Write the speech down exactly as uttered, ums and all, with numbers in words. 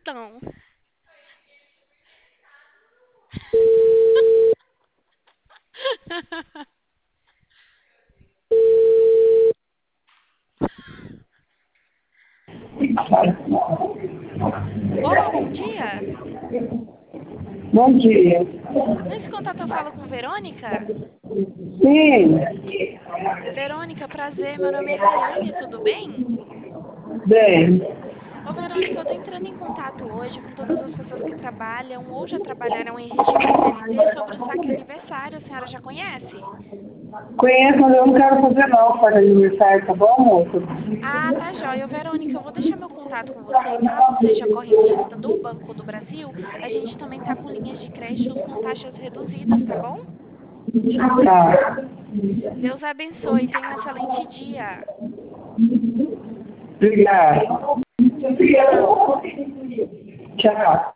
cartão. Olá, bom dia. Bom dia. Nesse contato eu falo com Verônica. Sim, Verônica, prazer. Meu nome é Rayane, tudo bem? bem. Ô, Verônica, eu tô entrando em contato hoje com todas as pessoas que trabalham ou já trabalharam em regime C L T sobre o saque aniversário. A senhora já conhece? Conheço, mas eu não quero fazer não para aniversário, tá bom, moço? Ah, tá joia. Ô, Verônica, eu vou deixar meu contato com você. Caso seja correntista do Banco do Brasil, a gente também tá com linhas de crédito com taxas reduzidas, tá bom? Tá. Deus abençoe. Tenha um excelente dia. Obrigado. Tchau. Tchau.